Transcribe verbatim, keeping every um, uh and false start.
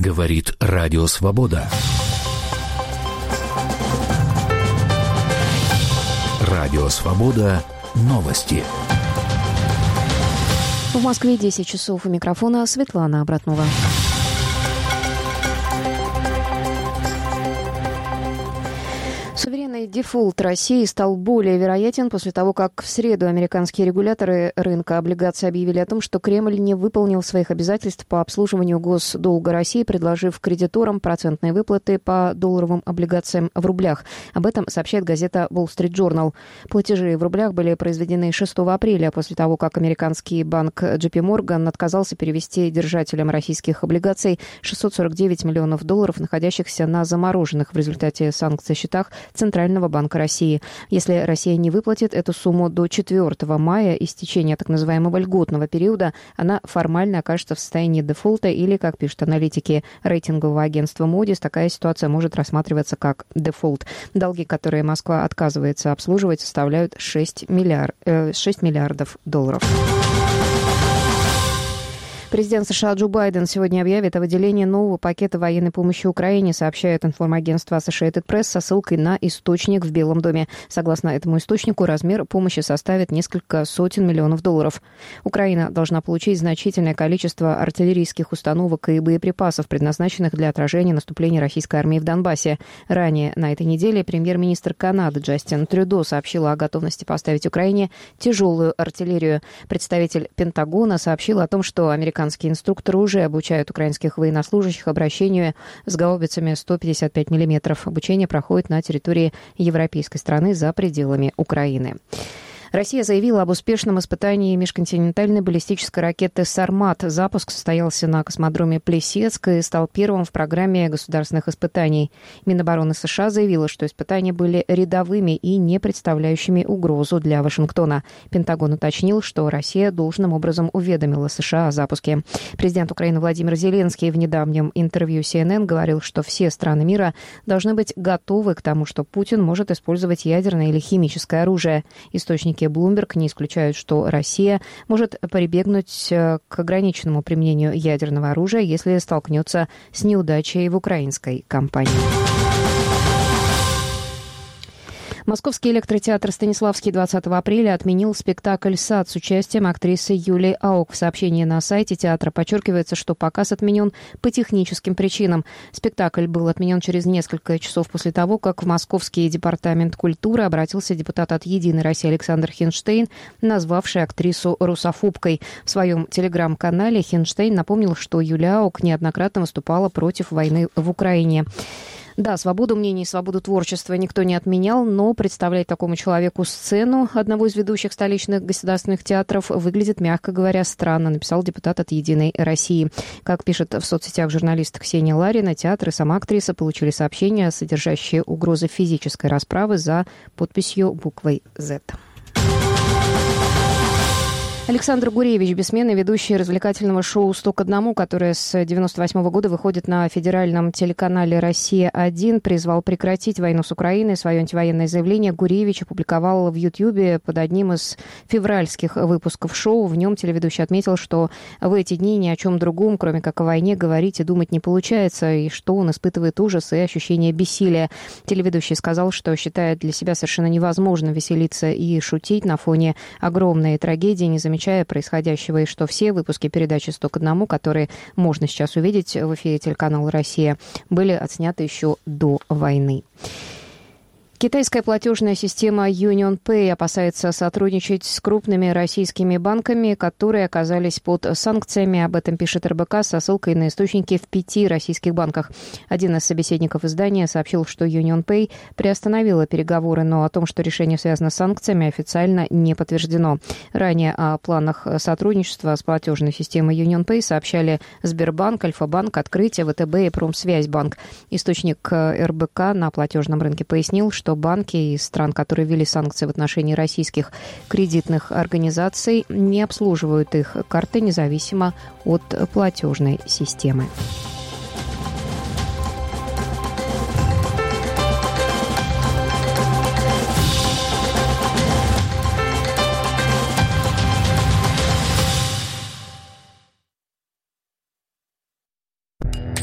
Говорит Радио Свобода. Радио Свобода. Новости. В Москве десять часов. У микрофона Светлана Обратнова. Суверенный дефолт России стал более вероятен после того, как в среду американские регуляторы рынка облигаций объявили о том, что Кремль не выполнил своих обязательств по обслуживанию госдолга России, предложив кредиторам процентные выплаты по долларовым облигациям в рублях. Об этом сообщает газета Wall Street Journal. Платежи в рублях были произведены шестого апреля, после того, как американский банк джей пи Morgan отказался перевести держателям российских облигаций шестьсот сорок девять миллионов долларов, находящихся на замороженных в результате санкций счетах Центрального банка России. Если Россия не выплатит эту сумму до четвёртого мая, истечения так называемого льготного периода, она формально окажется в состоянии дефолта или, как пишут аналитики рейтингового агентства Moody's, такая ситуация может рассматриваться как дефолт. Долги, которые Москва отказывается обслуживать, составляют шесть миллиардов долларов. Президент США Джо Байден сегодня объявит о выделении нового пакета военной помощи Украине, сообщает информагентство Associated Press со ссылкой на источник в Белом доме. Согласно этому источнику, размер помощи составит несколько сотен миллионов долларов. Украина должна получить значительное количество артиллерийских установок и боеприпасов, предназначенных для отражения наступления российской армии в Донбассе. Ранее на этой неделе премьер-министр Канады Джастин Трюдо сообщил о готовности поставить Украине тяжелую артиллерию. Представитель Пентагона сообщил о том, что американцы Американские инструкторы уже обучают украинских военнослужащих обращению с гаубицами сто пятьдесят пять миллиметров. Обучение проходит на территории европейской страны за пределами Украины. Россия заявила об успешном испытании межконтинентальной баллистической ракеты «Сармат». Запуск состоялся на космодроме Плесецк и стал первым в программе государственных испытаний. Минобороны США заявила, что испытания были рядовыми и не представляющими угрозу для Вашингтона. Пентагон уточнил, что Россия должным образом уведомила США о запуске. Президент Украины Владимир Зеленский в недавнем интервью си эн эн говорил, что все страны мира должны быть готовы к тому, что Путин может использовать ядерное или химическое оружие. Источники Bloomberg не исключают, что Россия может прибегнуть к ограниченному применению ядерного оружия, если столкнется с неудачей в украинской кампании. Московский электротеатр «Станиславский» двадцатого апреля отменил спектакль «Сад» с участием актрисы Юлии Аук. В сообщении на сайте театра подчеркивается, что показ отменен по техническим причинам. Спектакль был отменен через несколько часов после того, как в Московский департамент культуры обратился депутат от «Единой России» Александр Хинштейн, назвавший актрису русофобкой. В своем телеграм-канале Хинштейн напомнил, что Юлия Аук неоднократно выступала против войны в Украине. Да, свободу мнений и свободу творчества никто не отменял, но представлять такому человеку сцену одного из ведущих столичных государственных театров выглядит, мягко говоря, странно, написал депутат от «Единой России». Как пишет в соцсетях журналист Ксения Ларина, театр и сама актриса получили сообщения, содержащие угрозы физической расправы за подписью буквой «З». Александр Гуревич, бессменный ведущий развлекательного шоу «сто к одному», которое с девяносто восьмого года выходит на федеральном телеканале «Россия-один», призвал прекратить войну с Украиной. Свое антивоенное заявление Гуревич опубликовал в Ютьюбе под одним из февральских выпусков шоу. В нем телеведущий отметил, что в эти дни ни о чем другом, кроме как о войне, говорить и думать не получается, и что он испытывает ужас и ощущение бессилия. Телеведущий сказал, что считает для себя совершенно невозможным веселиться и шутить на фоне огромной трагедии, не замечая происходящего, и что все выпуски передачи «сто к одному», которые можно сейчас увидеть в эфире телеканала «Россия», были отсняты еще до войны. Китайская платежная система UnionPay опасается сотрудничать с крупными российскими банками, которые оказались под санкциями. Об этом пишет эр бэ ка со ссылкой на источники в пяти российских банках. Один из собеседников издания сообщил, что UnionPay приостановила переговоры, но о том, что решение связано с санкциями, официально не подтверждено. Ранее о планах сотрудничества с платежной системой UnionPay сообщали Сбербанк, Альфа-банк, Открытие, вэ тэ бэ и Промсвязьбанк. Источник эр бэ ка на платежном рынке пояснил, что банки из стран, которые ввели санкции в отношении российских кредитных организаций, не обслуживают их карты независимо от платежной системы.